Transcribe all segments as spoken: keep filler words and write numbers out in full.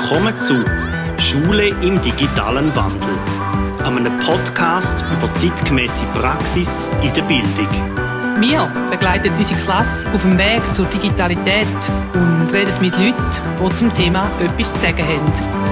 Willkommen zu «Schule im digitalen Wandel», einem Podcast über zeitgemäße Praxis in der Bildung. Wir begleiten unsere Klasse auf dem Weg zur Digitalität und reden mit Leuten, die zum Thema etwas zu sagen haben.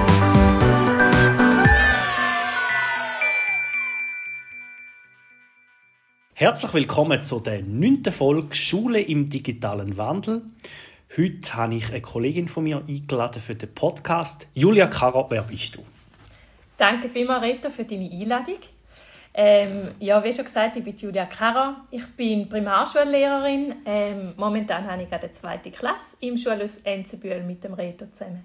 Herzlich willkommen zu der neunten Folge «Schule im digitalen Wandel». Heute habe ich eine Kollegin von mir eingeladen für den Podcast. Julia Karrer, wer bist du? Danke vielmals, Rita, für deine Einladung. Ähm, ja, wie schon gesagt, ich bin Julia Karrer. Ich bin Primarschullehrerin. Ähm, momentan habe ich gerade die zweite Klasse im Schulhaus Enzensbühl mit dem Reto zusammen.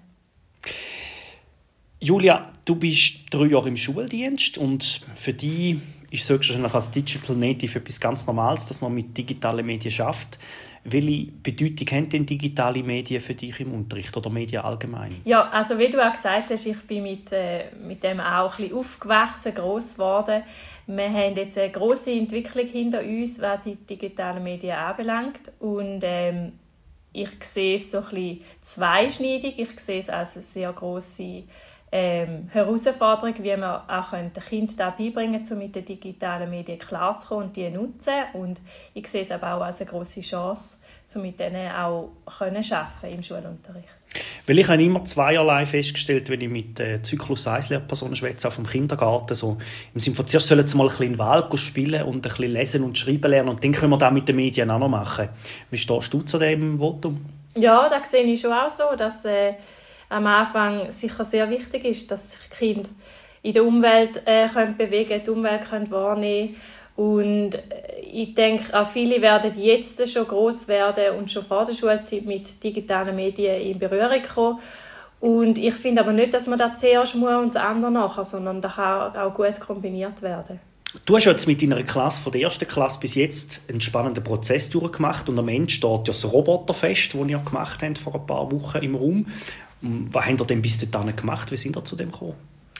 Julia, du bist drei Jahre im Schuldienst und für dich ist es höchstwahrscheinlich als Digital Native etwas ganz Normales, dass man mit digitalen Medien schafft. Welche Bedeutung haben denn digitale Medien für dich im Unterricht oder Medien allgemein? Ja, also wie du auch gesagt hast, ich bin mit, äh, mit dem auch ein bisschen aufgewachsen, gross geworden. Wir haben jetzt eine grosse Entwicklung hinter uns, was die digitalen Medien anbelangt. Und ähm, ich sehe es so ein bisschen zweischneidig. Ich sehe es als eine sehr grosse ähm, Herausforderung, wie wir auch den Kindern da beibringen können, um mit den digitalen Medien klarzukommen und die zu nutzen. Und ich sehe es aber auch als eine grosse Chance, um mit denen auch arbeiten können im Schulunterricht. Weil ich habe immer zweierlei festgestellt, wenn ich mit äh, Zyklus eins Lehrpersonen schwätze, auch vom Kindergarten. So, im Sinne von, zuerst sollen sie mal ein bisschen in den Wald spielen und ein bisschen lesen und schreiben lernen und dann können wir das mit den Medien auch noch machen. Wie stehst du zu diesem Votum? Ja, das sehe ich schon auch so, dass äh, am Anfang sicher sehr wichtig ist, dass sich die Kinder in der Umwelt äh, können bewegen, die Umwelt können wahrnehmen. Und ich denke, auch viele werden jetzt schon gross werden und schon vor der Schulzeit mit digitalen Medien in Berührung kommen. Und ich finde aber nicht, dass man das zuerst muss und das andere nachher, sondern das kann auch gut kombiniert werden. Du hast jetzt mit deiner Klasse von der ersten Klasse bis jetzt einen spannenden Prozess durchgemacht und am Ende steht ja das Roboterfest, das ihr gemacht habt vor ein paar Wochen im Raum. Was habt ihr denn bis dahin gemacht? Wie sind ihr zu dem gekommen?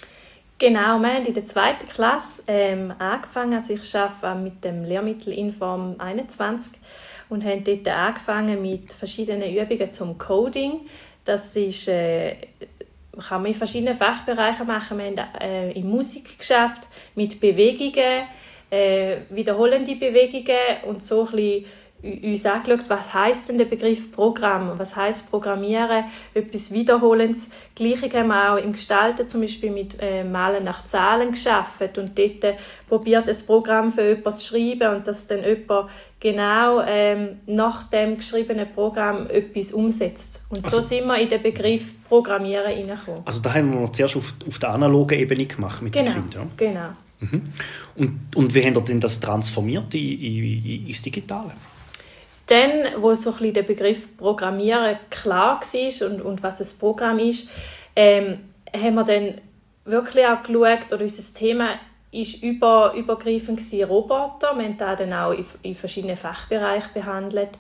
Genau, wir haben in der zweiten Klasse ähm, angefangen. Also ich arbeite mit dem Lehrmittel Inform einundzwanzig und haben dort angefangen mit verschiedenen Übungen zum Coding. Das ist, äh, kann man in verschiedenen Fachbereichen machen. Wir haben äh, in Musik geschafft, mit Bewegungen, äh, wiederholende Bewegungen und so ein bisschen uns angeschaut, was heisst denn der Begriff Programm, was heisst Programmieren, etwas Wiederholendes. Gleiche haben wir auch im Gestalten, zum Beispiel mit äh, Malen nach Zahlen geschafft und dort äh, probiert, ein Programm für jemanden zu schreiben und dass dann jemand genau ähm, nach dem geschriebenen Programm etwas umsetzt. Und also, so sind wir in den Begriff Programmieren hineingekommen. Also da haben wir noch zuerst auf, auf der analogen Ebene gemacht mit genau, den Kindern. Ja? Genau. Mhm. Und, und wie habt ihr denn das transformiert in, in, ins Digitale? Dann, wo so ein bisschen der Begriff Programmieren klar war und, und was ein Programm ist, ähm, haben wir dann wirklich auch geschaut, oder unser Thema war über, übergreifend gewesen, Roboter. Wir haben das dann auch in, in verschiedenen Fachbereichen behandelt.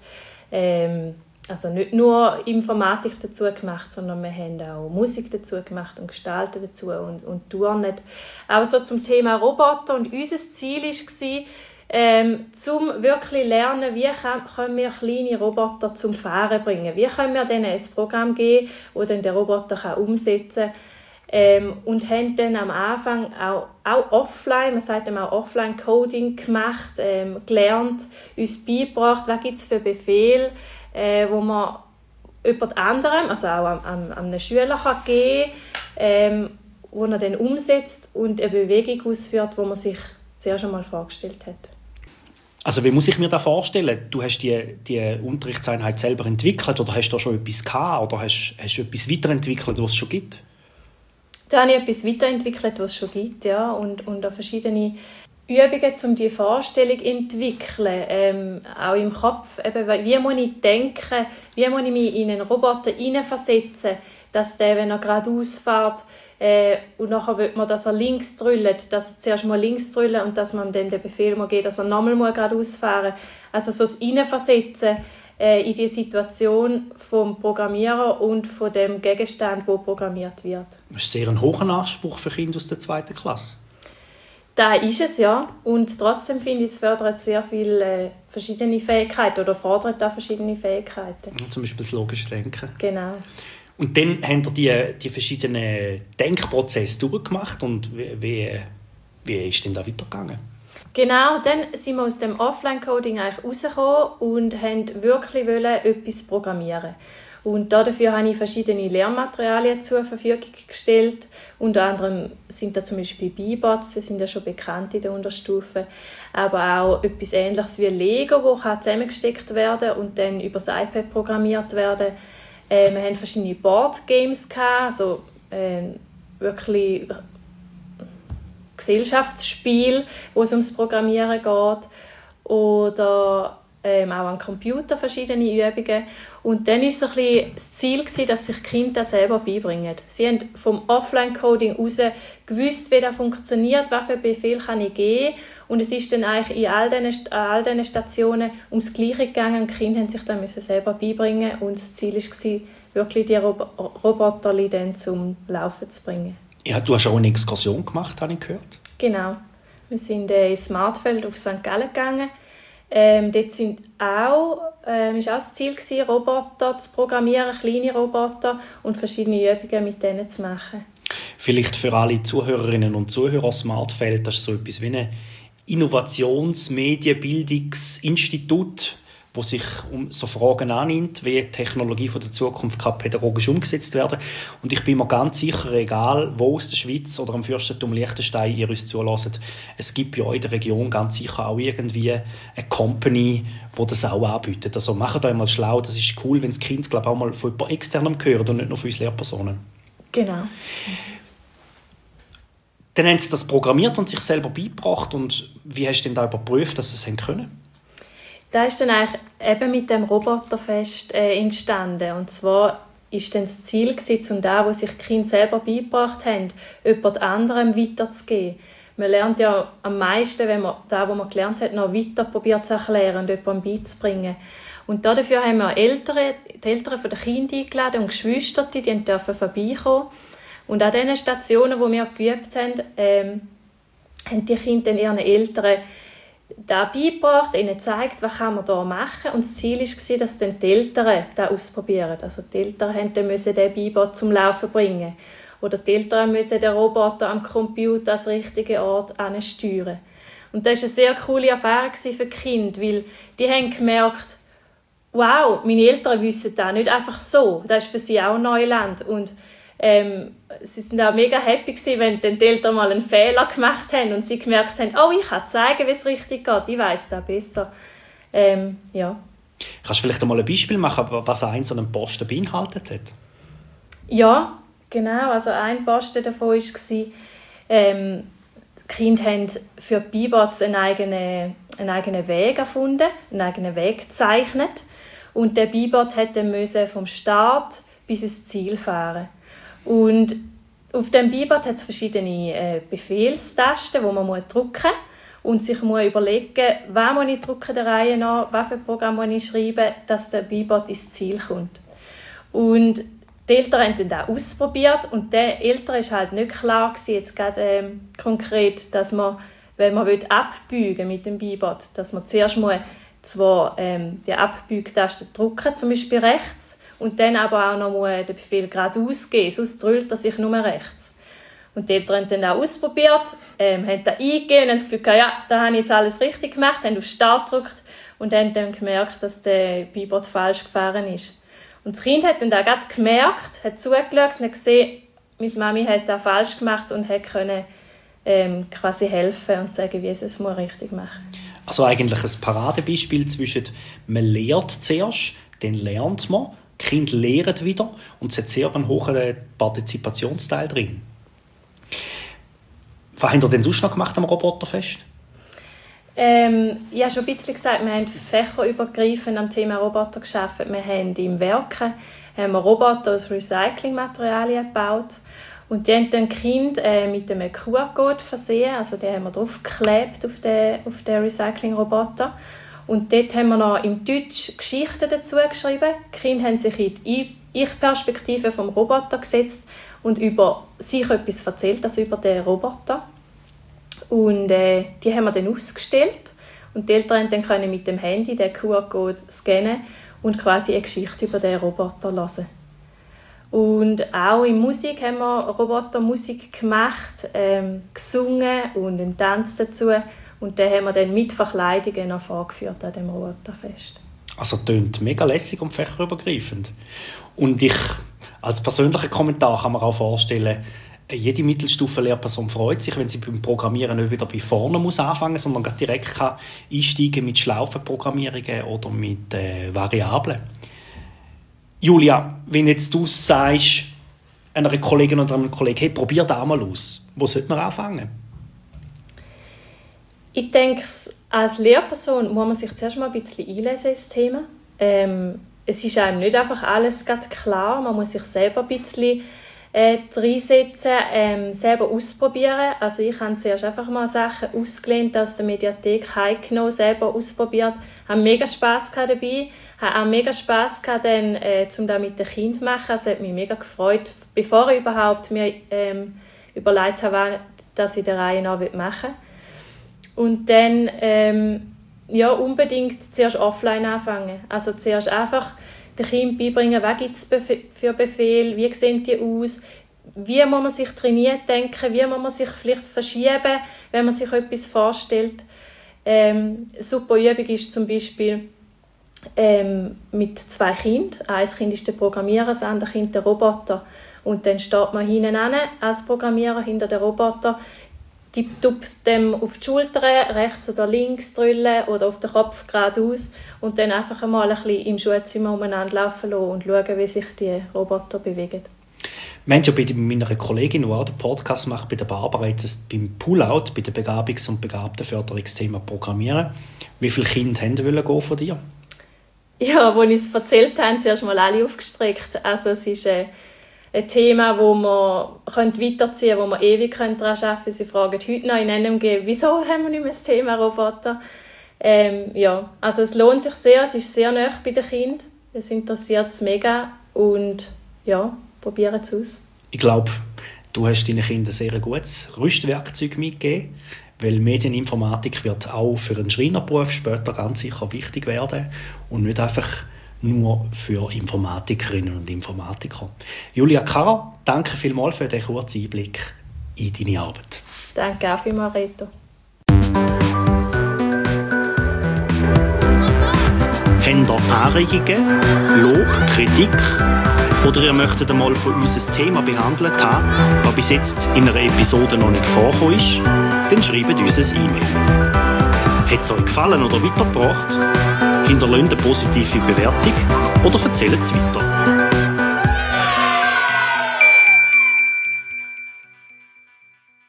Ähm, also nicht nur Informatik dazu gemacht, sondern wir haben auch Musik dazu gemacht und Gestalten dazu und, und Turnen. Aber so zum Thema Roboter. Und unser Ziel war, Ähm, zum wirklich lernen, wie kann, können wir kleine Roboter zum Fahren bringen. Wie können wir denen ein Programm geben, das dann der Roboter kann umsetzen kann. Ähm, und haben dann am Anfang auch, auch offline, man sagt auch Offline-Coding gemacht, ähm, gelernt, uns beigebracht, was gibt es für Befehle, äh, wo man jemand anderem, also auch an, an, an einen Schüler kann geben kann, ähm, wo er dann umsetzt und eine Bewegung ausführt, die man sich zuerst einmal vorgestellt hat. Also wie muss ich mir das vorstellen? Du hast die, die Unterrichtseinheit selber entwickelt oder hast du da schon etwas gehabt oder hast, hast du etwas weiterentwickelt, was es schon gibt? Da habe ich etwas weiterentwickelt, was es schon gibt, ja, und, und auch verschiedene Übungen, um diese Vorstellung zu entwickeln, ähm, auch im Kopf. Eben, wie muss ich denken, wie muss ich mich in einen Roboter hineinversetzen, dass der, wenn er geradeaus fährt, Äh, und nachher will man, dass er links drüllt, dass er zuerst mal links drüllt und dass man dann den Befehl muss geben, dass er nochmal geradeaus fahren muss. Also so das Hineinversetzen äh, in die Situation vom Programmierer und von dem Gegenstand, der programmiert wird. Das ist sehr ein hoher Anspruch für Kinder aus der zweiten Klasse. Da ist es, ja. Und trotzdem finde ich, es fördert sehr viele äh, verschiedene Fähigkeiten oder fordert auch verschiedene Fähigkeiten. Zum Beispiel das logische Denken. Genau. Und dann haben ihr die, die verschiedenen Denkprozesse durchgemacht und wie, wie, wie ist denn da weitergegangen? Genau, dann sind wir aus dem Offline-Coding eigentlich rausgekommen und wollten wirklich etwas programmieren. Und dafür habe ich verschiedene Lernmaterialien zur Verfügung gestellt. Unter anderem sind da zum Beispiel B-Bots, die sind ja schon bekannt in der Unterstufe. Aber auch etwas Ähnliches wie Lego, das zusammengesteckt werden und dann über das iPad programmiert werden. Äh, wir hatten verschiedene Boardgames, also äh, wirklich Gesellschaftsspiele, wo es ums Programmieren geht. Oder ähm, auch am Computer verschiedene Übungen. Und dann war es so ein bisschen das Ziel, dass sich die Kinder das selber beibringen. Sie haben vom Offline-Coding heraus gewusst, wie das funktioniert, welche Befehl kann ich geben. Und es ist dann eigentlich in all diesen, an all diesen Stationen ums Gleiche gegangen. Die Kinder mussten sich dann selber beibringen. Und das Ziel war, wirklich die Rob- Roboter dann zum Laufen zu bringen. Ja, du hast auch eine Exkursion gemacht, habe ich gehört. Genau. Wir sind äh, ins Smartfeld auf Sankt Gallen gegangen. Ähm, dort sind auch, ähm, ist auch das Ziel gewesen, Roboter zu programmieren, kleine Roboter und verschiedene Übungen mit denen zu machen. Vielleicht für alle Zuhörerinnen und Zuhörer, Smartfeld, das ist so etwas wie ein Innovations-Medienbildungsinstitut, wo sich um so Fragen annimmt, wie die Technologie von der Zukunft kann pädagogisch umgesetzt werden. Und ich bin mir ganz sicher, egal wo aus der Schweiz oder am Fürstentum Liechtenstein ihr uns zulässt, es gibt bei euch in der Region ganz sicher auch irgendwie eine Company, die das auch anbietet. Also macht euch mal schlau, das ist cool, wenn das Kind glaub, auch mal von jemand externem hört und nicht nur von uns Lehrpersonen. Genau. Dann haben sie das programmiert und sich selber beigebracht. Und wie hast du denn da überprüft, dass sie es können? Das ist dann eigentlich eben mit dem Roboterfest äh, entstanden. Und zwar war dann das Ziel, um das, was sich die Kinder selber beigebracht haben, jemand anderem weiterzugeben. Man lernt ja am meisten, wenn man das, was man gelernt hat, noch weiter probiert zu erklären und jemandem beizubringen. Und dafür haben wir Eltern, die Eltern der Kinder eingeladen und Geschwister, die durften vorbeikommen. Und an diesen Stationen, wo wir geübt haben, ähm, haben die Kinder dann ihren Eltern da beigebracht, ihnen gezeigt, was kann man da machen. Und das Ziel war, dass dann die Eltern das ausprobieren. Also die Eltern mussten den Beibot zum Laufen bringen. Oder die Eltern müssen den Roboter am Computer an den richtigen Ort ansteuern. Und das war eine sehr coole Erfahrung für die Kinder, weil die haben gemerkt, wow, meine Eltern wissen das nicht einfach so. Das ist für sie auch Neuland. Und ähm, sie waren auch mega happy, wenn dann die Eltern mal einen Fehler gemacht haben und sie gemerkt haben, oh, ich kann zeigen, wie es richtig geht, ich weiss das besser. Ähm, ja. Kannst du vielleicht einmal ein Beispiel machen, was ein so einen Posten beinhaltet hat? Ja, genau. Also ein Posten davon war, ähm, die Kinder haben für die B-Bots einen eigenen, einen eigenen Weg erfunden, einen eigenen Weg gezeichnet. Und der B-Bot musste vom Start bis ins Ziel fahren. Und auf dem B-Bot hat es verschiedene äh, Befehlstasten, die man muss drücken muss und sich muss überlegen, was muss ich drücken der Reihe nach, was für Programm muss ich schreiben, dass der B-Bot ins Ziel kommt. Und die Eltern haben dann das ausprobiert und den Eltern war halt nicht klar gewesen, jetzt gerade ähm, konkret, dass man, wenn man abbeugen mit dem B-Bot, dass man zuerst muss zwar ähm, die Abbeugtaste drücken, zum Beispiel rechts, und dann aber auch noch den Befehl geradeaus geben, sonst drüllt er sich nur rechts. Und die Eltern haben dann auch ausprobiert, ähm, haben das eingegeben und haben das Gefühl gehabt, ja, da habe ich jetzt alles richtig gemacht, haben auf Start gedrückt und haben dann gemerkt, dass der B-Bot falsch gefahren ist. Und das Kind hat dann das gerade gemerkt, hat zugeschaut und hat gesehen, meine Mami hat das falsch gemacht und hat können, ähm, quasi helfen und sagen, wie es es richtig machen muss. Also eigentlich ein Paradebeispiel zwischen, man lernt zuerst, dann lernt man, die Kinder lernen wieder und es hat sehr einen hohen Partizipationsteil drin. Was habt ihr denn sonst noch gemacht am Roboterfest? Ähm, ich habe schon ein bisschen gesagt, wir haben fächerübergreifend am Thema Roboter gearbeitet. Wir haben im Werken haben wir Roboter aus Recyclingmaterialien gebaut. Und die haben dann die Kinder äh, mit einem Q R-Code versehen. Also die haben wir draufgeklebt auf den, auf den Recycling-Roboter. Und dort haben wir noch im Deutsch Geschichten dazu geschrieben. Die Kinder haben sich in die Ich-Perspektive vom Roboter gesetzt und über sich etwas erzählt, also über den Roboter. Und äh, die haben wir dann ausgestellt. Und die Eltern konnten dann mit dem Handy den Q R-Code scannen und quasi eine Geschichte über den Roboter hören. Und auch in Musik haben wir Robotermusik gemacht, ähm, gesungen und einen Tanz dazu. Und den haben wir dann mit Verkleidungen noch vorgeführt an dem Roboterfest. Also tönt mega lässig und fächerübergreifend. Und ich, als persönlicher Kommentar kann man auch vorstellen, jede Mittelstufen-Lehrperson freut sich, wenn sie beim Programmieren nicht wieder bei vorne muss anfangen muss, sondern direkt kann einsteigen mit Schlaufenprogrammierungen oder mit äh, Variablen. Julia, wenn jetzt du sagst einer Kollegin oder einem Kollegen, hey, probier das mal aus, wo sollte man anfangen? Ich denke, als Lehrperson muss man sich zuerst mal ein bisschen einlesen ins Thema. Ähm, es ist einem nicht einfach alles ganz klar, man muss sich selber ein bisschen äh, reinsetzen, ähm, selber ausprobieren. Also ich habe zuerst einfach mal Sachen ausgelehnt aus der Mediathek heimgenommen, selber ausprobiert, habe mega Spass dabei, habe auch mega Spass gehabt, dann, äh, um das mit den Kindern zu machen. Es hat mich mega gefreut, bevor ich überhaupt mir ähm, überlegt habe, dass ich der Reihe nach machen will. Und dann ähm, ja, unbedingt zuerst offline anfangen. Also zuerst einfach den Kindern beibringen, was gibt es für Befehle, wie sehen die aus, wie muss man sich trainiert denken, wie muss man sich vielleicht verschieben, wenn man sich etwas vorstellt. Ähm, eine super Übung ist zum Beispiel ähm, mit zwei Kindern. Ein Kind ist der Programmierer, das andere Kind der Roboter. Und dann steht man hinten an als Programmierer hinter der Roboter, die tut dem auf die Schulter rechts oder links drüllen oder auf den Kopf geradeaus und dann einfach einmal ein bisschen im Schulzimmer umeinander laufen lassen und schauen, wie sich die Roboter bewegen. Wir haben ja bei meiner Kollegin, die auch den Podcast macht, bei der Barbara, jetzt beim Pullout, bei dem Begabungs- und Begabtenförderungsthema Programmieren. Wie viele Kinder wollten gehen von dir? Ja, als ich es erzählt habe, haben sie erst mal alle aufgestreckt. Also es ist äh, ein Thema, das man weiterziehen könnte, wo man ewig daran arbeiten könnte. Sie fragen heute noch in N M G, wieso haben wir nicht mehr das Thema Roboter? Ähm, ja, also es lohnt sich sehr, es ist sehr nah bei den Kindern. Es interessiert es mega und ja, probieren es aus. Ich glaube, du hast deinen Kindern ein sehr gutes Rüstwerkzeug mitgegeben, weil Medieninformatik wird auch für einen Schreinerberuf später ganz sicher wichtig werden und nicht einfach nur für Informatikerinnen und Informatiker. Julia Karrer, danke vielmals für den kurzen Einblick in deine Arbeit. Danke auch vielmals, Reto. Habt ihr Anregungen, Lob, Kritik oder ihr möchtet einmal von uns ein Thema behandelt haben, das bis jetzt in einer Episode noch nicht vorgekommen ist, dann schreibt uns ein E-Mail. Hat es euch gefallen oder weitergebracht? Hinterlasst eine positive Bewertung oder erzählt es weiter.